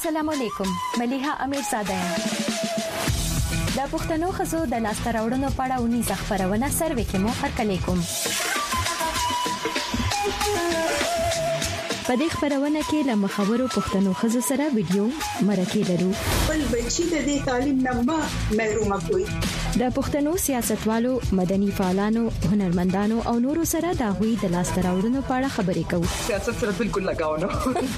السلام علیکم مليحه امیرزاده د پښتنو خزو د لاسته راوړنو په اړه ونی ځخپرونه سروې کې مو هرکلی کوم. په دې خبرونه کې له مخاورو پښتنو خزو سره ویډیو مرکه لرو. بل بچی د دې تعلیم نه محروم کوي. د پښتنو سیاستوالو، مدني فعالانو، هنرمندانو او نورو سره د غوي د لاسته راوړنو په اړه خبرې کوو. سیاست سره بالکل لگاو نه.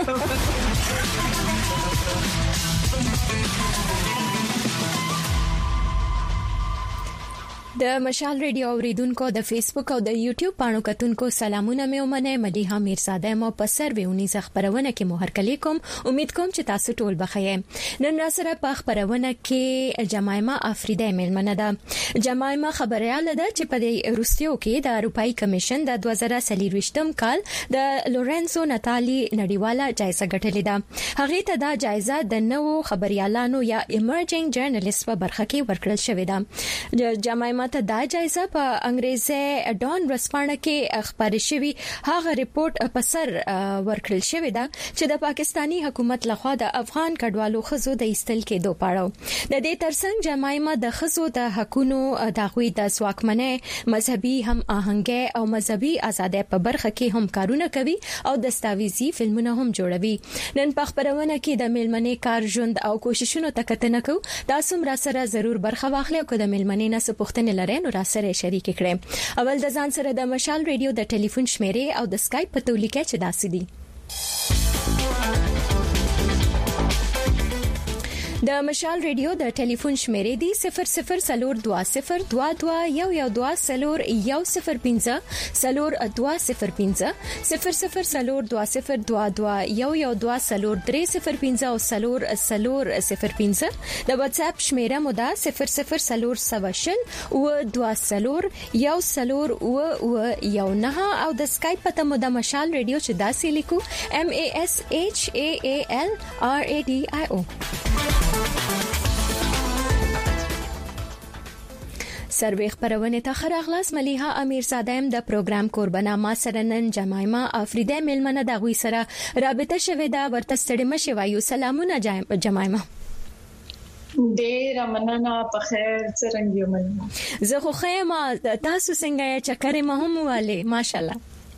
د مشال ریډیو اوریدونکو د فیسبوک او د یوټیوب پاڼو کتونکو سلامونه مې ومنه. مليحه امیرزاده مو په سروې خبرونه کې مو هرکلی کوم. امید کوم چې تاسو ټول بخیر. نن را سره په خبرونه کې جمایما افریدی ملمنه ده. جمایما خبرياله ده چې په روسیو کې د اروپאי کمیشن د 2023م کال د لورنسو ناتالي نړیواله جایزه ګټلې ده. هغه ته دا جایزه د نوو خبريالانو یا ایمرجینګ جرنالیست په برخه کې ورکړل شوې ده. جمایما ته دا جایزه په انګریزي ډان ورسپانه کې خبرې شوې هغه ریپورت په سر ورکړل شوې ده چې د پاکستانی حکومت لخوا د افغان کډوالو خزو د ایستل کېدو پاړو. د دې ترڅنګ جمایما د خزو د حقونو د غوي د سواکمنه مذهبي هم آهنګي او مذهبي ازادۍ په برخه کې هم کارونه کوي او دستاویزي فلمونه هم جوړوي. نن په خبرونه کې د ملمنې کار ژوند او کوششونو تکتنه کو. تاسو را سره ضرور برخه واخلئ او د ملمنې نه سپوښتنه لرئ نو را سره شریک کړئ. اول د ځان سره د مشال ریډیو د ټلیفون شمیرې او د اسکایپ په تولیکه چې داسې دي. د مشال ریډیو د ټلیفون شمیرې دي 002022112015 002022112015 او 0005 د واتس اپ شمیره مو ده 00402010 او د اسکایپ پته مو د مشال ریډیو چې داسې لیکو MASHAALRADIO. سروې خبرونه ته خراغلاس مليحه امیرزاده د پروګرام قربانا ما سره نن جمایما افریدی ملمنه د غوي سره رابطه شوه دا ورته ستړي مشه وایو. سلامونه جمایما. ډېر مننه په خیر څنګه یو مننه. زه خو خیمه تاسو څنګه چکرې مهم والے ماشاءالله.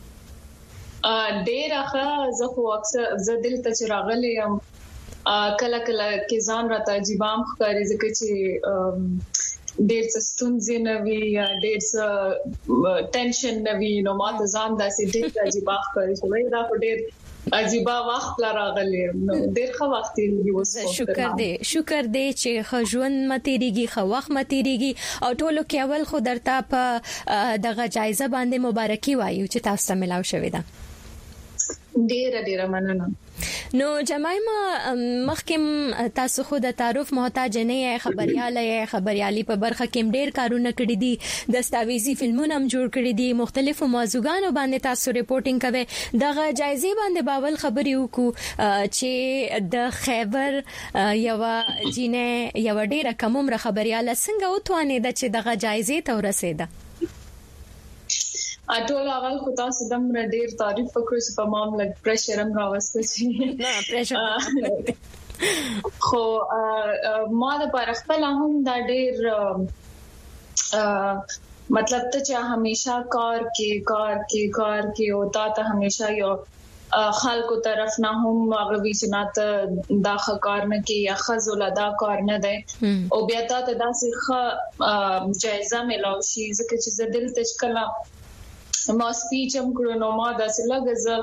ډېر ښه. زه خو اکثر زه دلته چراغلې یم کله کله کې ځان راته عجیبام ښکاري ځکه چې ډېر ستونزې نه وي یا ډېر ټینشن نه وي نو ماته ځان داسې ډېر عجیب ښکاري چې دا ډېر عجیب وخت راغلی نو ډېر ښه وخت دی. شکر دې چې خجون متيريږي خو وخت متيريږي او ټولو کې اول خو درته په دغه جایزه باندې مبارکي وایو چې تاسو ته ملاو شوې ده. ډېر مننه. نو جمایما مخکم تاسو خو د تعارف محتاج نه یې خبريالي په برخه کې ډېر کارونه کړی دي. دستاویزي فلمونه هم جوړ کړی دي. مختلفو موضوعاتو باندې تاسو ریپورتینګ کوي. دغه جایزې باندې باول خبري وکړو چې د خیبر یو جینې یو ډېر کمومره خبرياله څنګه وتوانې د چې دغه جایزې ته ورسېده. ټول اول خو تاسو دم ډېر تعریف وکړو چې په معاملې پریشر هم راوسته شي. نه پریشر خو ما د پر خپل هم دا ډېر مطلب ته چې همیشه کار کې او تا همیشه یو خلکو طرف نه هم هغه ویژنات دا کار نه کې یا خزل دا کار نه دی او بیا ته داسې جایزه ملاوي شي ځکه چې زدل تشکل ما سپیچ هم کړو نو ما داسې لګزه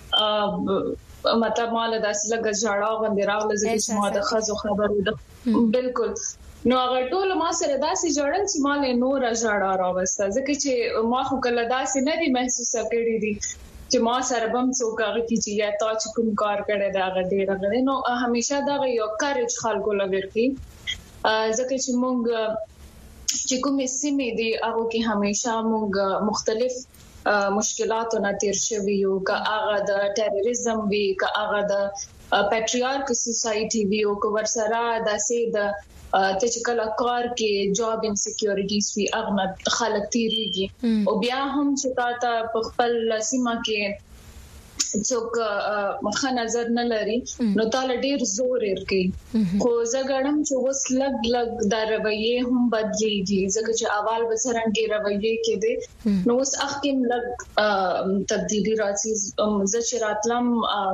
مطلب مال داسې لګ ژړا غوندې راغله چې ما د خزو خبرو ده بالکل نو هغه ټول ما سره داسې جوړل چې مال نور ژړا راوسته ځکه چې ما خو کله داسې نه دي محسوس کړی دي چې ما سره بم څوک هغه کی چې یا تا چې کوم کار کړی دا ډېر غوړي نو همیشه دا یو کارج خلکو لوري ځکه چې موږ چې کومې سیمې دي هغه کې همیشه موږ مختلف مشکلاتو نه تیر شوی یو کا هغه د ټیرریزم وی کا هغه د پیټریارک سوسایټي وی او کو ورسره داسې د ته چې کله کار کې جاب انسیکیورټیز وی هغه خلک تیریږي او بیا هم چې تا په خپل سیمه کې څوک مخه نظر نه لري نو تعالی ډیر زور ورکي خو زګړم چې وس لګ د رویه هم بدليږي ځکه چې اول بسرنګي رویه کې دي نو اوس اخکم لګ تبدیلی راځي چې راتلم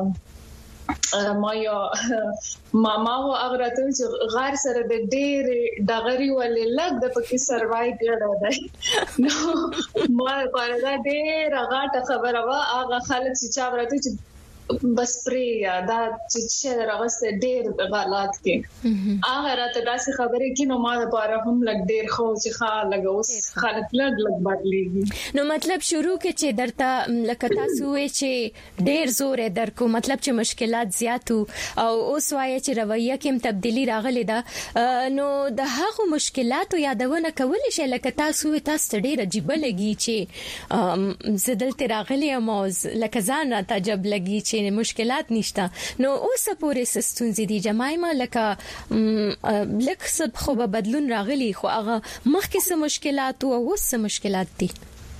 ما یو ماما او اغراته چې غار سره د ډېر دغري ولې لګ د پکې سروای کړو ده نو ما پردا ډېر غاټه خبره وا هغه خلک چې چا ورته چې بس پریا دا چې راغسته ډېر غلط کې هغه راته داسې خبرې کې نو ما لپاره هم لګ ډېر خو چې خاله اوس خلک لګ بدلېږي نو مطلب شروع کې چې درته لکه تاسو وې چې ډېر زور درکو مطلب چې مشکلات زیاتو او اوس وایي چې رویه کې تبدیلی راغلی ده نو د هغو مشکلاتو یادونه کول شي لکه تاسو ډېر عجیب لګي چې زدلته راغلی او لکه ځان تعجب لګي چې مشکلات نشته نو اوس پورې سستونزې دي جمایما لکه څه خو به بدلون راغلی خو هغه مخکې څه مشکلات او اوس څه مشکلات دي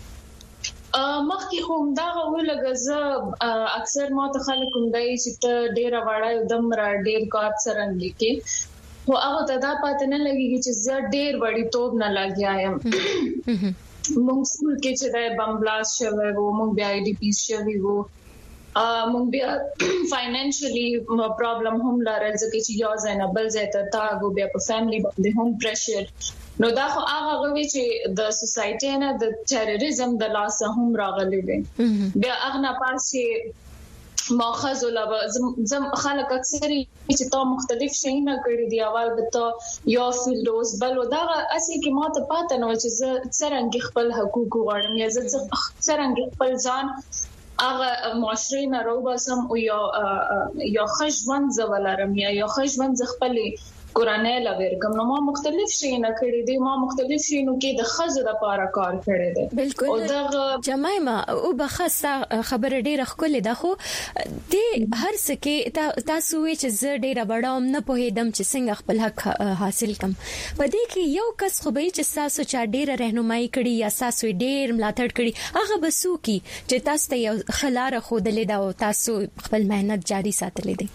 مخکې هم دا ولګزه اکثر ما ته خلک هم دای چې ته ډیر وړای دم را ډیر کار سرنګي کې خو هغه ته دا پاتې نه لګي چې زه ډیر وړي توپ نه لګیایم موږ سکول کې چې د بم بلاست شوی وو موږ بیا آی ډی پی شوی وو موږ بیا فاینانشلی پرابلم هم لرل ځکه چې یو ځای نه بل ځای ته تاګو بیا په فیملی باندې هم پریشر نو دا خو هغه غوي چې د سوسايټي نه د ټیرریزم د لاس هم راغلي وي بیا هغه پاسې ماخذ ولا زم خلک اکثر چې تا مختلف شي نه کړی دی اول به ته یو فیلډوز بل دا اسی کې ماته پاتې نو چې څنګه خپل حقوق غواړم یا څنګه خپل ځان هغه معاشري نه روباسم او یا خجوان زولارم یا خجوان خپل قرانه لورګم نو ما مختلف شي نه کړی دي ما مختلف شي نو کې د خزه د پاره کار کړی دي بالکل او دا جمایما او بخصه خبر ډیره خلل ده خو د هر څه کې تاسو چې زه ډیره بڑاوم نه پوهیدم چې څنګه خپل حق حاصل کم پدې کې یو کس خو به چې تاسو چا ډیره رهنمایي کړي یا تاسو ډیر ملاتړ کړي هغه بسو کی چې تاسو ته یو خلاره خو دلې دا او تاسو خپل مهنت جاری ساتلې دي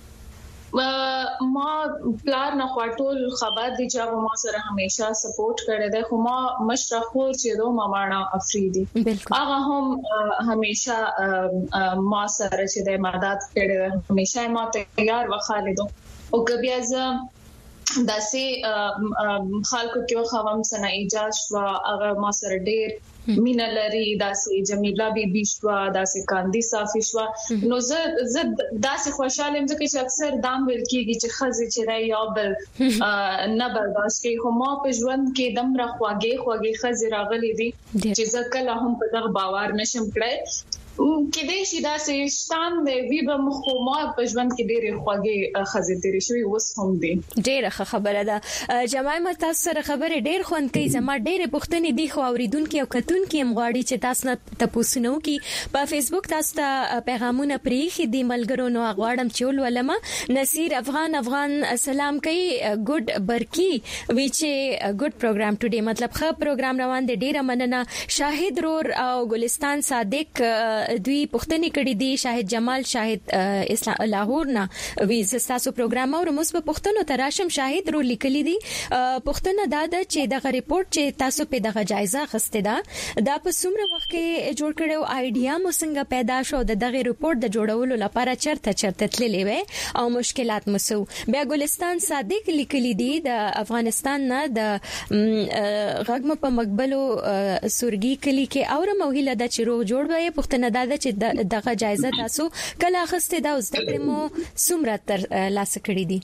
ما پلار نه خاطول خبر دي چې ما سره همیشه سپورټ کړی دی خو ما مشرخور چې دوه مامانا افریدي هغه هم همیشه ما سره چې د مدد کړی همیشه ما تیار وخالیدو او کبي از داسې خلکو کې خوام سره اجازه وا هغه ما سره ډېر مینا لري داسې جمیله بیبي شو داسې کاندي صافي شو نو زه داسې خوشاله یم چې اکثر دام ویل کیږي چې خزي چې راي یا بل نه برداشت کوي خو ما په ژوند کې دم را خواږي خزي راغلي دي چې زه کله هم په دغه باور نشم کړی کې دې شي داسې شتان دی وی به مخه ما په ژوند کې ډېر خواږي خزي تیرې شوی وس هم دي ډېر خبره ده جمایما تاسو سره خبره ډېر خوند کوي زما ډېر پوښتنې دي خو اوریدونکو او کتونکو مغواړي چې تاسو نه تاسو نو کې په فیسبوک تاسو ته پیغامونه پریخي دي ملګرو نو غواړم چې ولولم نصیر افغان سلام کوي ګډ برکی وی چې ګډ پروګرام ټوډے مطلب ښه پروګرام روان دي ډېر مننه شاهد رور او ګلستان صادق دوی پښتني کړي دي شاهد جمال شاهد اسلام لاهور نه وی زستاسو پروګرام او موږ په پښتنو تراشم شاهد رو لیکلي دي پښتنه دا چې دغه ریپورت چې تاسو په دغه جایزه غسته ده دا په څومره وخت کې جوړ کړو ایډیا مو څنګه پیدا شو دغه ریپورت د جوړولو لپاره چرته تللې وې او مشکلات مسو بیا ګلستان صادق لیکلي دي د افغانستان نه د غږم په مقبلو سورګي کلی کې اور موهله د چیرو جوړ وې پښتنه دا چې دغه جایزه تاسو کله اخسته دا اوس د مو څومره تر لاس کړی دي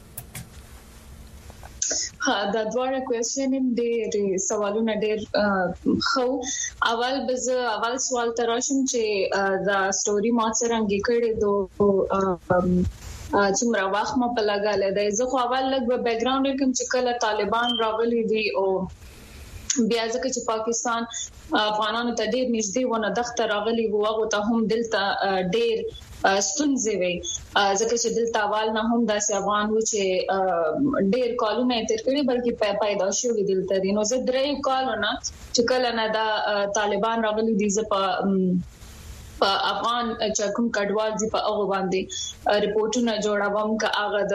ها دا دوه کوېسچن ډېر سوالونه ډېر خو اول سوال تراشم چې دا سټوري ما څنګه کړې دوه څومره وخت ما په لګاله دی زه خو اول لګ بیک ګراوند کوم چې کله طالبان راغلي دي او بیا ځکه چې پاکستان افغانانو ته ډېر نږدې ونه دغه راغلي وو هغه ته هم دلته ډېر ستونزې وي ځکه چې دلته اول نه هم داسې افغان و چې ډېر کالونه تیر کړي بلکې پیدا شوی دلته دي نو زه درې کالونه چې کله نه دا طالبان راغلي دي په په افغان چې کوم کډوال دي په هغه باندې ریپورتونه جوړوم کا هغه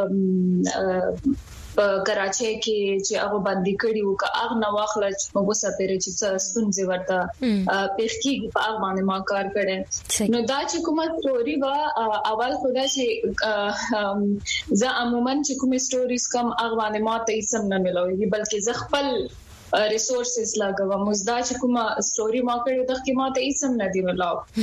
د کراچي کې چې هغه باندې کړي وو کا هغه نو واخله چې موږ سپېره چې ستونزې ورته پېښکي په هغه باندې ما کار کړم نو دا چې کومه ستوري وا اول خدا چې زه عموما چې کومه ستوريز کم هغه باندې ما ته اسم نه ملوي بلکې زه خپل ریسورسز لګوم مزدا چې کومه ستوري ما کړې د خدمات اسم نه دی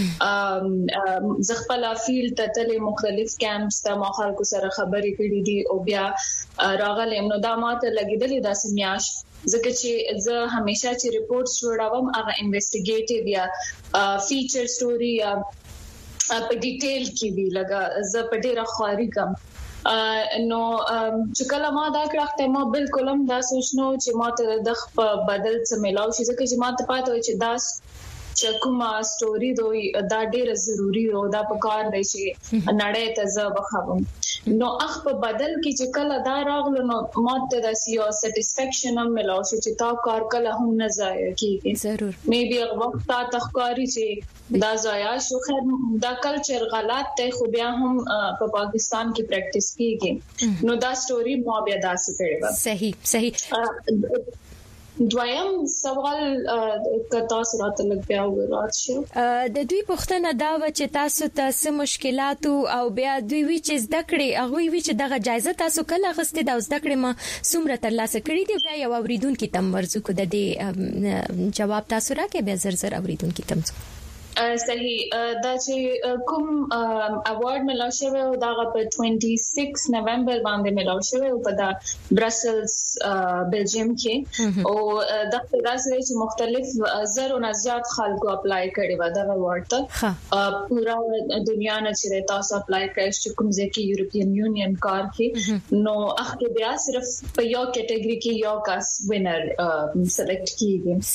ملاو زه خپل فیلډ ته تل مختلف کیمپس ته ما خلکو سره خبرې کړې دي او بیا راغلم نو دا ماته لګیدلې د سمیاش ځکه چې زه همیشه چې ریپورټس جوړوم هغه انویسټیګیټیو یا فیچر ستوري یا په ډیټیل کې وی لګا زه په ډیره خواري کوم نو چې کله ما دا کړه ما بالکل هم دا سوچنو چې ما ته د بدل څه ملاو شي ځکه چې ما ته پاتې و چې دا چې کومه ستوري دوی دا ډیره ضروری او دا په کار دی چې نړۍ ته زه بخوم نو اخ په بدل کې چې کله دا راغلو نو ما ته د سیو سټیسفیکشن هم ملاو شي چې تا کار کله هم نه ضایع کیږي ضرور مې بیا وخت تا تخکاری چې دا ضایع شو خیر دا کلچر غلط دی خو بیا هم په پاکستان کې پریکټیس کیږي نو دا ستوري مو بیا داسې کړي صحیح دویم سوال کتا سره تلک بیا ورات شو د دوی پښتنه دا و چې تاسو ته څه مشکلات او بیا دوی وی چې زده کړې هغه وی چې دغه جایزه تاسو کله غستې د زده کړې ما څومره ترلاسه کړې دی بیا یو اوریدونکو تم ورزو کو د دې جواب تاسو راکې بیا زر اوریدونکو تم صحیح دا چې کوم اوارډ ملاو شوی او دا په 26 نومبر باندې ملاو شوی او په دا برسلز بلجیم کې او دا داسې چې مختلف زرو نه زیات خلکو اپلای کړي و دا اوارډ ته پورا دنیا نه چې تاسو اپلای کړئ چې کوم ځکه یورپین یونین کار کې نو اخر بیا صرف په یو کټګوري کې یو کس وینر سلیکټ کیږي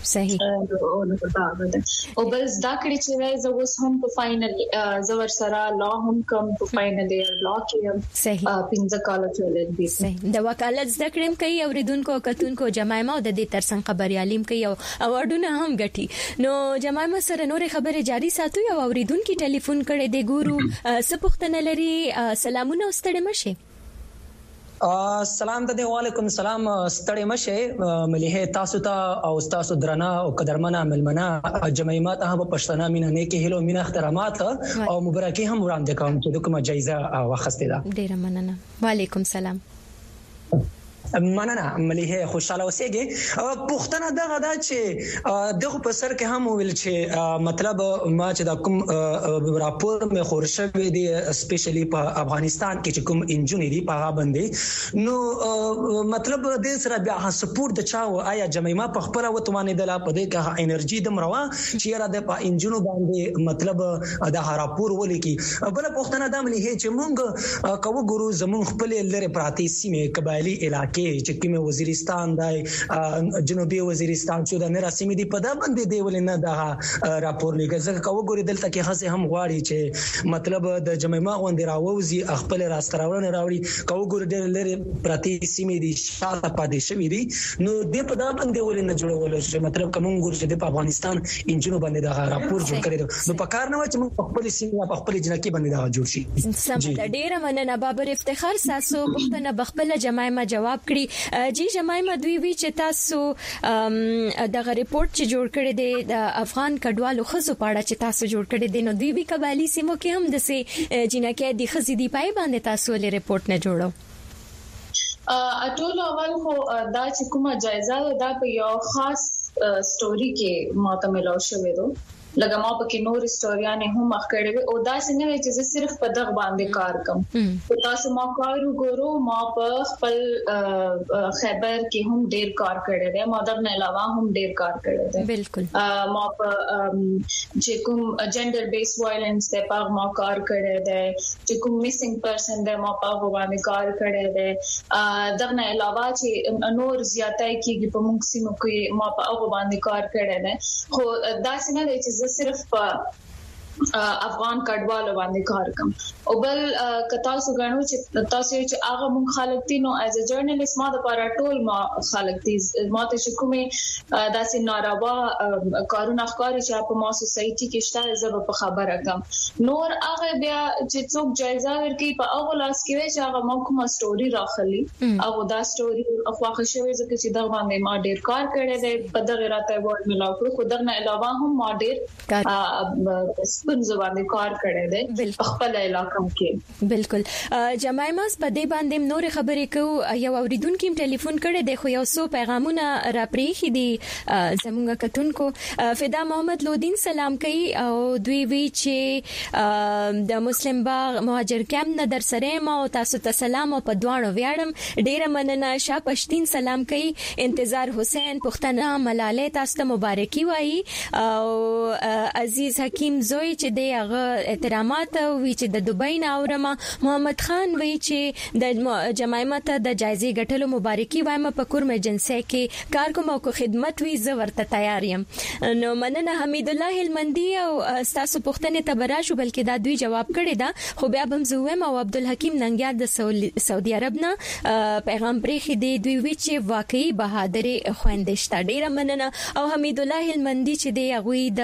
صحیح او بس دا کړی چې زه اوس هم په فائنل زور سره لا هم کوم په فائنل ایئر لا کې صحیح 15 کال چولې دي صحیح د وکالت زده کړم کوي اوریدونکو کتونکو جمایمه د دې ترڅنګ خبريالیم کوي او اوارډونه هم ګټي نو جمایمه سره نورې خبره جاری ساتو او اوریدونکو ټلیفون کړي دی ګورو سپختنه لري سلامونه واستړې مشه سلام ته وعلیکم سلام ستړي مشه مليحه تاسو ته او تاسو درنه او قدرمنه ملمنه جمعیت هغه پښتنه مینه نه کې هلو مینه احترامات او مبارکي هم وړاندې کوم چې کومه جایزه واخسته ده ډیره مننه وعلیکم سلام مننه مليحه خوشاله اوسېږي پښتنه دغه دا چې دغه په سر کې هم ویل چې مطلب ما چې دا کوم راپور مې خورشوي دي سپیشلی په افغانستان کې چې کوم انجونی دي په هغه باندې نو مطلب د سره بیا سپورت د چاو آیا جمعیت په خپل وتوانې د لا په دې کې انرژي د مروا چې را د په انجونو باندې مطلب د راپور ولیکي بل پښتنه د مليحه چې مونږ کوو ګورو زمون خپل لری پراتی سیمه قبایلی علاقې چې کومه وزیرستان دای جنوبي وزیرستان چې د نراسمې دی په دا باندې دی ولنه دا راپور لیکل ځکه کوو ګوري دلته کې خاصه هم غواړي چې مطلب د جمعیت غونډه راوځي خپل راستراولنه راوړي کوو ګوري ډېر لري پراتی سیمې دي شاته پاتې شوې دي نو د په دا باندې ولنه جوړول چې مطلب کوم ګوري چې په افغانستان انجنونو باندې دا راپور جوړ کړي نو په کار نه و چې موږ خپل سیمه په خپل جنکی باندې دا جوړ شي سم ډېر مننه بابر افتخار ساسو پښتنه بخپله جمعیت جواب جی جمعیت دوی وی چې تاسو دغه ریپورت چې جوړ کړی دی د افغان کډوالو خزو پاړه چې تاسو جوړ کړی دی نو دوی وی قبایلی سیمو کې هم د سي جنکه د خزې دی پای باندې تاسو له ریپورت نه جوړو ټول اول خو دا چې کومه جایزه دا په یو خاص ستوري کې ماته ملاو شوې ده لکه ما په کې نور ستوریانه هم اخکړې او دا څنګه چې صرف په دغه باندې کار کوم تاسو ما کار وګورو ما په خپل خیبر کې هم ډیر کار کړی دی ما دغه علاوه هم ډیر کار کړی دی بالکل ما په چې کوم جندر بیس وایلنس ته په ما کار کړی دی چې کوم میسنګ پرسن دی ما په باندې کار کړی دی دغه علاوه چې نور زیاتای کېږي په موږ سیمو کې ما په هغه باندې کار کړی دی خو دا څنګه چې صرف په افغان کډوالو باندې کار کوم او بل کتا سو غنو چې تاسو چې هغه مون خلک دي نو as a journalist ما د لپاره ټول ما خلک دي ما ته چې کومه داسې ناروا کارونه ښکاري چې په ما سوسايټي کې شته زه په خبره کوم نور هغه بیا چې څوک جایزه ورکړي په هغه لاس کې وي چې هغه ما کومه سټوري راخلي هغه دا سټوري خواخه شوی ځکه چې دا باندې ما ډیر کار کړی دی په دغه راته وړ ملاو کړو خو دغه علاوه هم ما ډیر زبانه کار کړی دی په خپل علاقې کې بالکل جمایما په دې باندې نور خبرې کو یو اوریدونکو ټلیفون کړی دی خو یو څو پیغامونه را پریخي دي زموږ کتونکو فدا محمد لودین سلام کوي او دوی وی چې د مسلم باغ مهاجر کیمپ نه در سره ما او تاسو ته سلام او په دواړو ویاړم ډیره مننه شاه پښتين سلام کوي انتظار حسین پښتنه ملاله تاسو ته مبارکي وایي او عزیز حکیم زوی چې د هغه احترامات وی چې د دوبۍ نه اورما محمد خان وی چې د جمایما ته د جایزې ګټلو مبارکي وایم په کور ایجنسی کې کار کوم او خدمت وی زه ورته تیار یم نو مننه حمید الله هلمندي او تاسو پښتنه تبراشو بلکې دا دوی جواب کړی دا خو بیا بم زویم او عبدالحکیم ننګیار د سعودي عرب نه پیغام پریخي دی دوی وی چې واقعي بهادر خويندشت ډیره مننه او حمید الله هلمندي چې دی هغه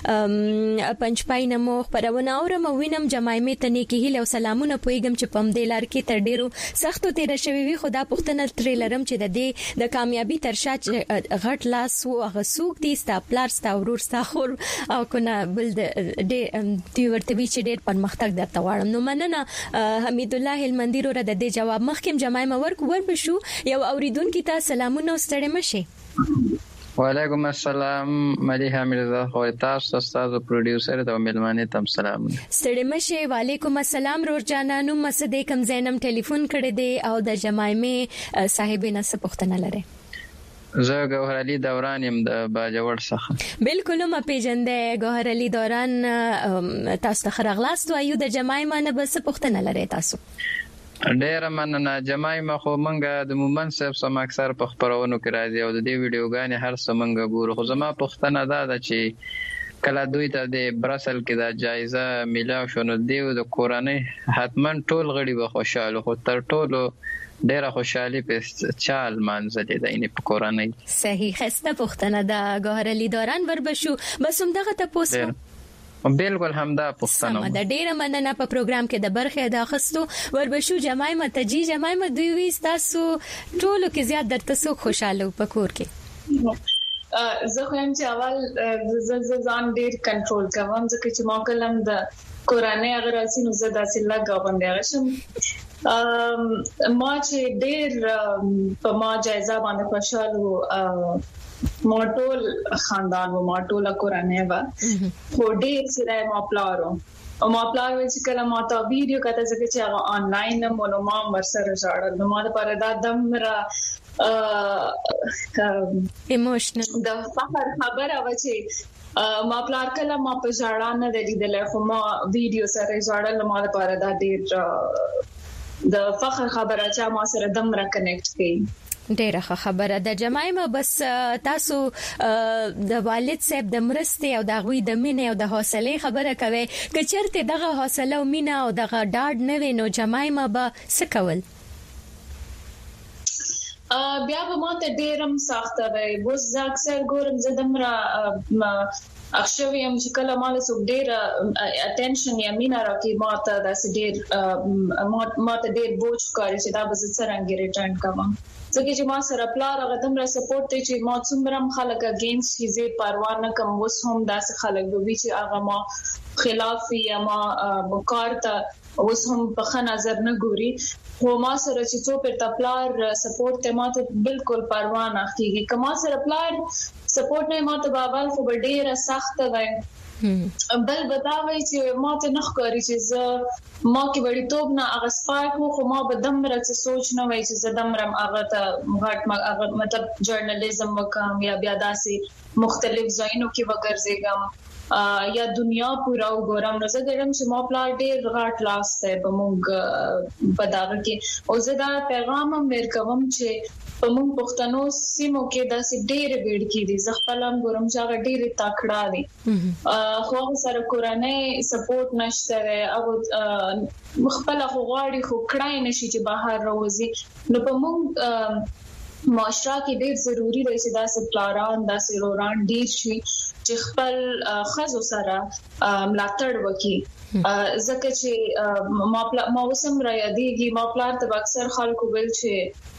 د پنځپای نمو خبرونه اورم وینم جمایمه ته نیکی هیله او سلامونه پویګم چې پم د لار کې تر ډیرو سختو تیر شوی وي خدا پښتنه تریلرم چې د کامیابی ترشا غټ لاس او غسوک دي ستا پلار ستا ورور ستا خور او کنه بل د دی ورته وی چې ډیر پرمختګ درته واړم نو مننه حمید الله هلمندي رو د دې جواب مخکیم جمایمه ور بشو یو اوریدونکو ته سلامونه ستړي مشه وعلیکم السلام ملیحه مرزا خو تاسو استاد پروډوسر ته ملمانه تم سلام ستړي مشه وعلیکم السلام رور جانانو مسدې کم زینم ټلیفون کړی دی او د جمایمه صاحبینه څه پوښتنه لري زه ګوهر علي دوران يم د باجوړ څخه بالکل ما پیژندې ګوهر علي دوران تاسو ته خرغلاست وایو د جمایمه نه بس پوښتنه لري تاسو ډیر مننه جمایمه خو منګه د مومن صاحب سم اکثر په خبرونو کې راځي او د دې ویډیوګانې هر څه منګه ګورو خو زما پښتنه ده چې کله دوی ته د برسل کې د جایزه میلاو شونه دی د کورانه حتمن ټول غړي به خوشاله خو تر ټولو ډیره خوشحالي په چال منځلې ده ان په کورانه صحیح خسته پښتنه ده ګوهر علي دوران وربشو بس هم دغه تاسو بالکل همدا پښتنه د ډیره مننه په پروګرام کې د برخه د اخستو وربشو جمایمه تجي جمایمه دوی وی تاسو ټولو کې زیات درته سو خوشاله په کور کې زه خو هم چې اول ز ځان ډیر کنټرول کوم ځکه چې ما کلم د قرانه اگر اسینو زه داسې لګا باندې غشم ما چې ډیر په ما جایزه باندې خوشاله موټول خاندان و موټول قرانه و خو ډیر سره ما پلارو او ما پلار وی چې کله ما ته ویډیو کته چې هغه آنلاین مونږ ما ورسره ژړل نو ما لپاره دا دمره ایموشنل د فخر خبره و چې ما پلار کله ما په ژړا نه لیدل خو ما ویډیو سره ژړل ما لپاره دا ډیر د فخر خبره چې ما سره دمره کنیکټ کړي ډیره خبره د جمایمه بس تاسو د والد صاحب د مرستې او د غوي د مینې او د حوصله خبره کوي که چیرته دغه حوصله او مینه او دغه ډاډ نه وي نو جمایمه به څه کول بیا به ماته ډیرم سخته وي بوز اکثر ګورم زدمره اخشوي هم چې کله مال سو ډیر اټینشن یا مینا راکې ماته داسې ډیر ماته ډیر بوج کوي چې دا به څنګه ریټرن کوم ځکه چې ما سره پلار هغه دمره سپورټ ته چې ما څومره خلک اگینست شي پروا نه کوم وس هم داسې خلک دوی چې هغه ما خلاف یا ما مقار ته وس هم په ښه نظر نه ګوري خو ما سره چې څو پر تپلار سپورټ ته ما ته بالکل پروا نه کیږي کما سره پلار سپورټ نه ما ته بابل خو ډیره سخت وای بل بتاوي چې ما ته نخ کوي چې ما کې وړي توپ نه هغه سپارک خو ما به دمره څه سوچ نه وای چې زدمرم هغه ته هغه مطلب جرنالیزم وکم یا بیا داسې مختلف ځایونو کې وګرځېږم یا دنیا پورا وګورم نو زه ګرم چې ما پلا ډېر غاټ لاس ته به موږ په داغه کې او زه دا پیغام هم ورکوم چې په موږ پښتنو سیمو کې داسې ډېر ویډ کې دي ځخپلم ګورم چې هغه ډېر تکړه دي خو سره کورنۍ سپورټ نشته او خپل غواړي خو کړای نشي چې بهر راوځي نو په موږ معاشره کې ډېر ضروری دی چې داسې پلاران داسې روران ډېر شي چې خپل خزو سره ملاتړ وکړي ځکه چې ما وسم را یادېږي ما پلار ته اکثر خلکو ویل چې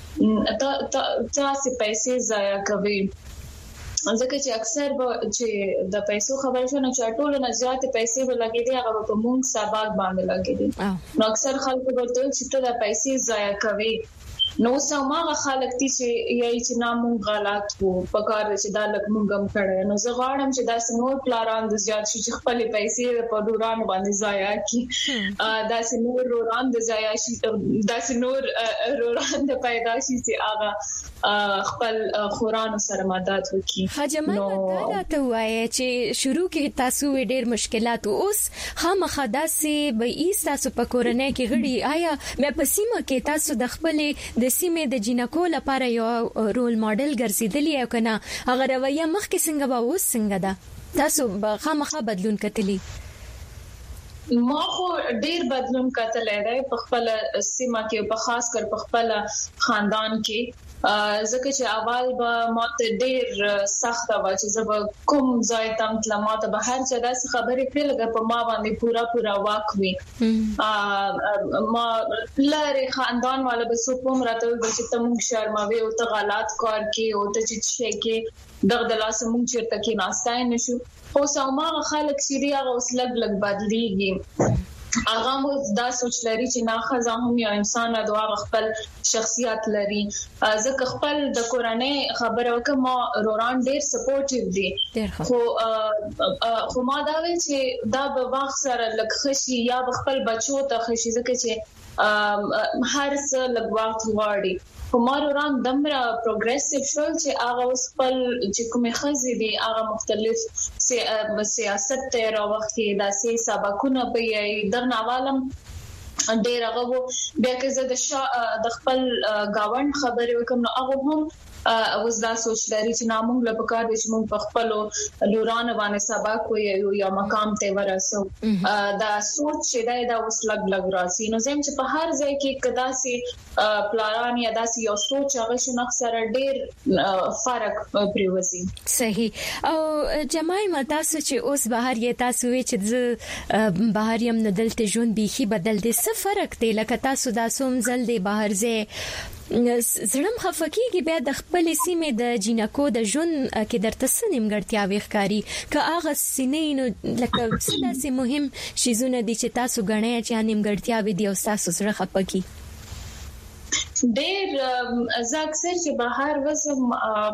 تاسو پیسې ضایع کوي ځکه چې اکثر چې د پیسو خبر شونه چې ټول نه زیات پیسې ولګېدي هغه په موږ سبق باندې لګېدي نو اکثر خلکو ورته چې ته د پیسې ضایع کوي نو سماغه خلک چې یې چې نامو غلط وو په کار چې دا لګ مونږ هم کړه نو زه غواړم چې دا سمور پلان د زیات شي چې خپل پیسې په دوران باندې ضایع کړي دا سمور روران د ضایع شي دا سمور روران د پیدا شي چې هغه خپل خورانو سره مدد وکړي حجمه دا ته وایي چې شروع کې تاسو ډېر مشکلات اوس خامخا داسې به ایستاسو په کورنۍ کې غړي آیا مې په سیمه کې تاسو د خپل د سیمې د جنکو لپاره یو رول ماډل ګرځیدلی او کنه هغه رویه مخکې څنګه به اوس څنګه ده تاسو خامخا بدلون کتلی ما خو ډیر بدلون کتلې ده په خپل سیمه کې په خاص کر په خپل خاندان کې ځکه چې اول به ماته ډیر سخت و چې زه کوم ځای تم تل ماته به هر څه داسې خبرې کړې لګه په ما باندې پورا واکوي ما لاره خاندان والا به سو کوم راته چې ته مونږ شرموي او ته غلط کار کوي او ته چې شي کې دغه لاس مونږ چیرته کې ناستای نشو خو سمه خلک سړي هغه اوس لګ بدليږي هغه مو دا سوچ لري چې ناخذ هم یو انسان د هغه خپل شخصیت لري ځکه خپل د کورنۍ خبره وکم روران ډېر سپورټیو دي خو ما دا وی چې دا به وخت سره لږ خشي یا خپل بچو ته خشي ځکه چې هر څه لږ وخت غواړي کوماران دمره پروګریسیو شول چې هغه خپل چې کومه خزې دي هغه مختلف سیاست ته راوختي داسې سبقونه په دغه عوالم ډیر هغه بیا که زه د خپل گاوند خبرې وکم نو هغه هم اوس دا سوچ لري چې نامونږ له پکار دي چې موږ په خپل لوران باندې سبق وي یا مقام ته ورسو دا سوچ چې دا اوس لګ راځي نو زم چې په هر ځای کې کدا سي پلان یا داسې یو سوچ هغه شنه اکثر ډیر فرق پریوزي صحیح او جماعي تاسو چې اوس بهر یې تاسو چې بهر يم ندلته ژوند بيخي بدل دي څه فرق دی لکه تاسو دا سوم زل دی بهر ځای زړم خفقېږي بیا د خپل سیمې د جنکو د ژوند کې درته سنیمګړتیا وښکاری که هغه سینې لکه څه مهم شیزونه دي چې تاسو غنئ چې نیمګړتیا وي دی او تاسو زړه خفقې ډېر زه اکثر چې بهر وسم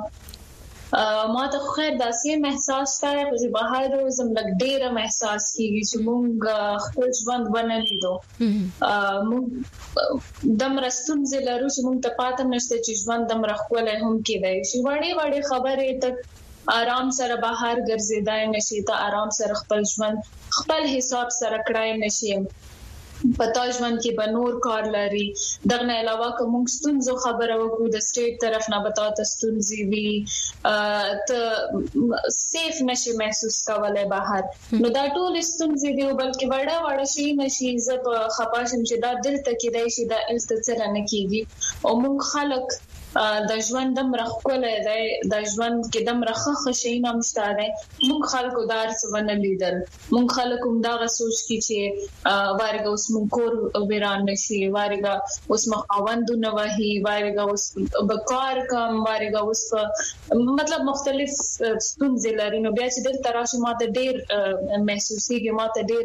ما ته خیر داسې احساس تاره چې بهر روزم لګ ډېر احساس کیږي چې مونږ خپل ژوند بنلیدو مونږ دم رستون زلارو چې مونږ ته پاتم نشته چې ژوند دم رخوله هم کېدای شي وړي خبرې ته آرام سره بهر ګرځیدای نشي ته آرام سره خپل ژوند خپل حساب سره کړای نشي پتا ژوند کې بنور کار لري دغه علاوه کوم ستونزو خبره وکړو د سټیټ طرف نه بتا ته ستونزې وي ته سیف نشي محسوس کولای بهر نو دا ټول ستونزې دی بلکې وړه شي نشي زب خپاشم چې دا دل ته کې دی شي دا التڅر نه کیږي او موږ خلک د ژوند دم رخوله دی د ژوند کې دم رخه شي نه مشتاره موږ خلکو دار څونه لیدل موږ خلکو دا سوچ کی چې وارګه اوس موږ کور ویران نشي وارګه اوس مخاوندونه وهي وارګه اوس بکار کم وارګه اوس مطلب مختلف ستونزې لري نو بیا چې د تراشه ماته ډېر محسوسيږي ماته ډېر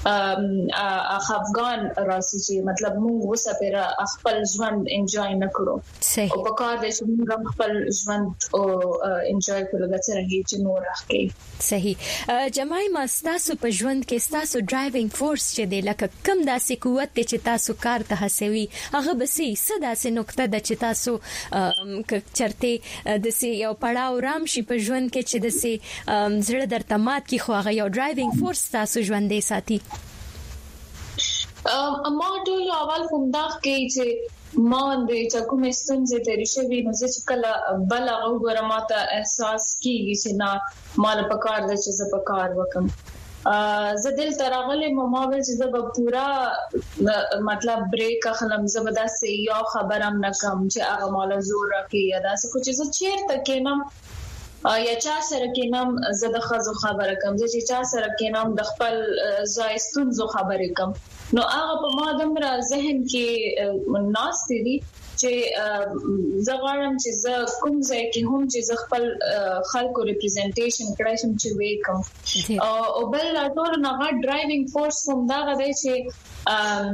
افغان راسي چې مطلب موږ وسه پر خپل ژوند انجوای نکړو او په کار د چې موږ خپل ژوند او انجوای کولو د څنګه چې نور راکې صحیح جماعي مستاسو په ژوند کې تاسو ډرایوینګ فورس چې دی لکه کم داسې قوت چې تاسو کار ته هڅوي هغه به سي داسې نقطه د چې تاسو چرته د سي یو پړاو رام شي په ژوند کې چې د سي زړه درته مات کی خو هغه یو ډرایوینګ فورس تاسو ژوندې ساتي ما ټول اول کوم دا کې چې ما د چکم ستونزې ترې شوي نو چې کله بل هغه ورماته احساس کیږي چې نه مال پکار د چې ز پکار وکم زه دل تراغله ما به چې زه پورا مطلب بریک اخلم زبدا سي یو خبرم نکم چې هغه مال زور راکې یا دا څه چې زه چیرته کېنم یا چا سره کېنم زه د خزو خبره کوم چې چا سره کېنم د خپل زایستون زو خبره کوم نو هغه په ما دمره ذهن کې ناس دي چې زغړم چې ز کوم ځای کې هم چې خپل خلکو ریپرزنټیشن کړای شم چې وې کوم او بل ټول نه ډرایوینګ فورس هم دا غوډي چې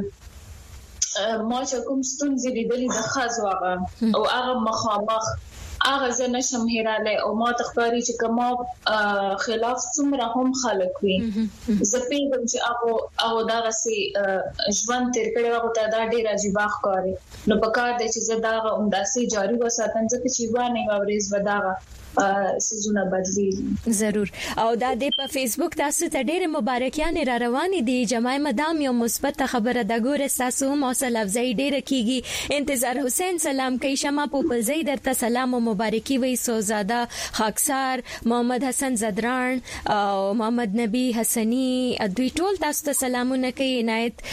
ما چې کوم ستونزې لیدلې د خزو هغه او هغه مخامخ هغه زه نشم هیراله او ما تخباري چې کما خلاف څومره هم خلک وي زه پیغام چې هغه دا غسي ژوند تر کړه هغه ته دا ډیر عجیب ښکاري نو پکار دی چې زه دا همداسي جاری وساتم ځکه چې وانه ورځ وداغه سيزونه بدلی ضرور او دا د په فیسبوک تاسو ته ډېر مبارکیان را روان دي جماعي مدام یو مثبت خبره د ګور تاسو موصل افزای ډېر کیږي انتظار حسین سلام کوي شمه په زید درته سلام او مبارکي وي سوزاده خاکسار محمد حسن زدران او محمد نبی حسنی دوی ټول تاسو ته سلامونه کوي عنایت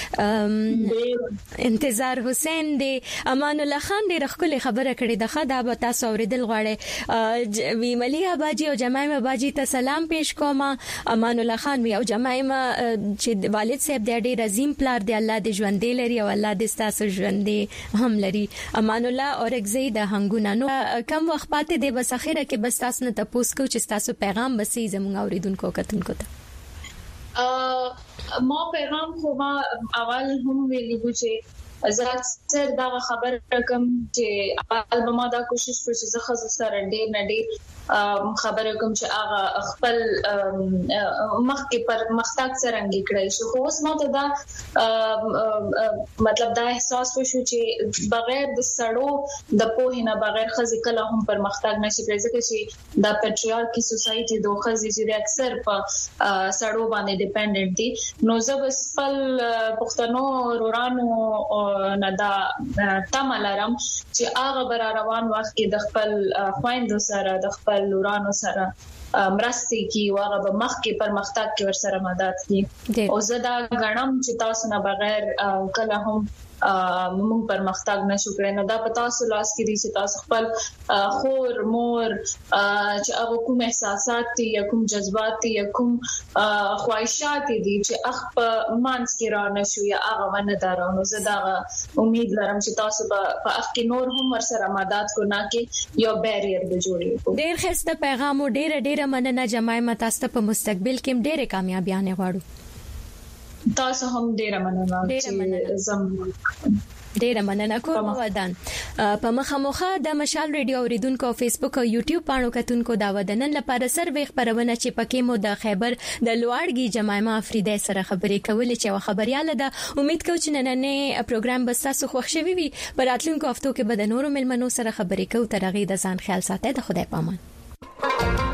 انتظار حسین دی امان الله خان ډېر خپل خبره کړې ده خدا به تاسو اوریدل غواړي وی مليحه باجی او جماعه باجی ته سلام پیش کوم امان الله خان وی او جماعه چې والد صاحب د ډېر عظیم پلار دی الله دې ژوند لري او الله دې تاسو ژوند هم لري امان الله اور زید هنګونه نو کم وخت پاتې دی بس اخره کې بس تاسو نه تاسو کو چې تاسو پیغام بسې زموږ اوریدونکو کتونکو ته ما پیغام خو ما اول هم ویلو چې زه سر دا خبر رقم چې البما دا کوشش کوم چې زه خزو سره ډیر نه ډیر خبر کوم چې هغه خپل مخ کې پر مختاق سرنګي کړی شو خو اوس ماته دا مطلب دا احساس وشو چې بغیر د سړو د پوهې نه بغیر خزي کله هم پر مختاق نشي کېږي ځکه چې دا پټریارکی سوسايټي د خزي چې اکثر په سړو باندې ډیپندنت دي نو زه بس خپل پښتنو رورانو نه دا تملرم چې هغه بر روان وخت کې د خپل خويندو سره د خپل لورانو سره مرستي کی واغه به مخ کې پرمختګ کې ور سره مدد کی او زدا غنم چې تاسو نه بغیر کله هم موږ پرمختګ نشو کړی نو دا پتا سو لاس کې دي چې تاسو خپل خور مور چې هغه کوم احساسات دي یا کوم جذبات دي یا کوم خواهشات دي چې اخ په مانس کې را نشو یا هغه ونه درانو زدا امید لرم چې تاسو په اخ کې نور هم ور سره مدد کو نه کې یو بیریر به جوړي ډېر خسته پیغام او ډېر مننه جماعه متاسته په مستقبل کې ډېر کامیابیانه غواړو تاسو هم ډېر مننه ډېر مننه کوم ودان په مخامخه د مشال ریډیو اوریدونکو فیسبوک او یوټیوب پاڼو کتونکو دا ودنن لپاره سروې خبرونه چې پکې مو د خیبر د لوړګي جماعه افریدی سره خبرې کولې چې خبرياله ده امید کوم چې نننې پروګرام به تاسو خوښ شوي وي پر راتلونکو هفتو کې به د نورو ملمنو سره خبرې کوو تر هغه د ځان خیال ساتئ د خدای پامان